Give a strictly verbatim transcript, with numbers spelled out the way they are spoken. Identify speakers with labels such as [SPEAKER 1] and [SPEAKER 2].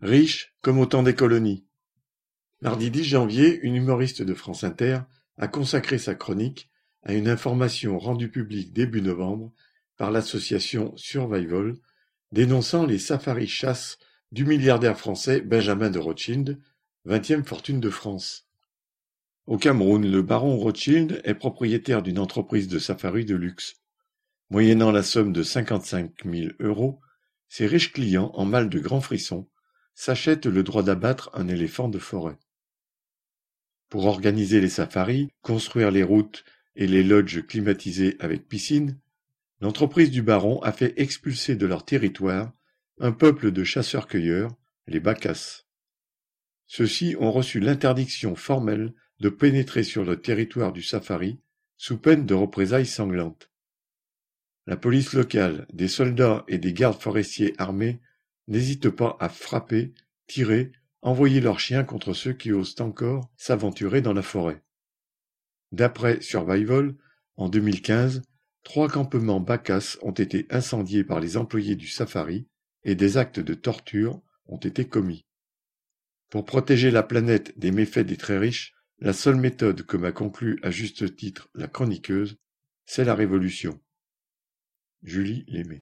[SPEAKER 1] Riche comme au temps des colonies. Mardi dix janvier, une humoriste de France Inter a consacré sa chronique à une information rendue publique début novembre par l'association Survival, dénonçant les safaris chasse du milliardaire français Benjamin de Rothschild, vingtième fortune de France. Au Cameroun, le baron Rothschild est propriétaire d'une entreprise de safari de luxe. Moyennant la somme de cinquante-cinq mille euros, ses riches clients, en mal de grands frissons, s'achètent le droit d'abattre un éléphant de forêt. Pour organiser les safaris, construire les routes et les lodges climatisés avec piscine, l'entreprise du baron a fait expulser de leur territoire un peuple de chasseurs-cueilleurs, les Bakas. Ceux-ci ont reçu l'interdiction formelle de pénétrer sur le territoire du safari sous peine de représailles sanglantes. La police locale, des soldats et des gardes forestiers armés n'hésitent pas à frapper, tirer, envoyer leurs chiens contre ceux qui osent encore s'aventurer dans la forêt. D'après Survival, en deux mille quinze, trois campements Bakas ont été incendiés par les employés du safari et des actes de torture ont été commis. Pour protéger la planète des méfaits des très riches, la seule méthode que m'a conclu à juste titre la chroniqueuse, c'est la révolution. Julie Lémé.